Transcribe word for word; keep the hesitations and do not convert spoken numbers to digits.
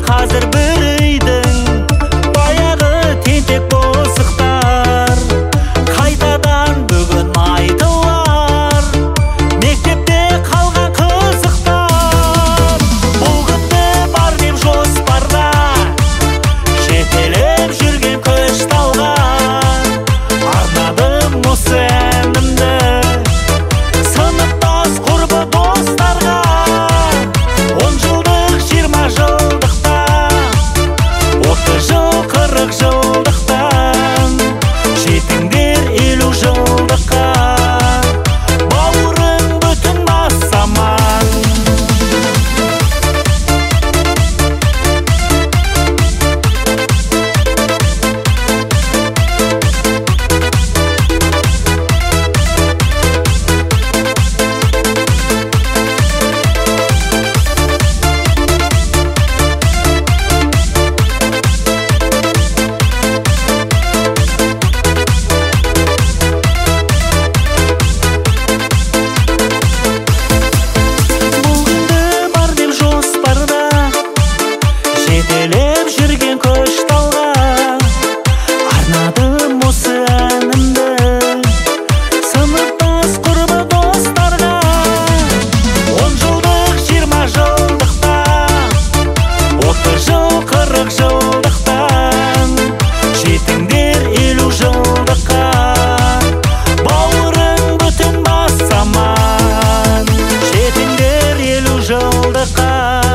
қазір бір үйдің баяғы тентек босықтар қайтадан бүгін айтылар мектепте қалған қызықтар. Бұл күнде бар деп жоспарда жетелеп жүрген көш талған арнадым осы әнімді сыныптас құрбы достарға. Он жылдық жиырма жылдықта отыз жыл қырық жылдықтан жетіңдер елу жылдыққа бауырың бүтін бас аман. Жетелеп жүрген көш талға арнадым осы әнімді сыныптас құрбы достарға. Он жылдық жиырма жылдықта отыз жыл қырық жылдықтан жетіңдер елу жылдыққа бауырың бүтін бас аман. Жетіңдер елу жылдыққа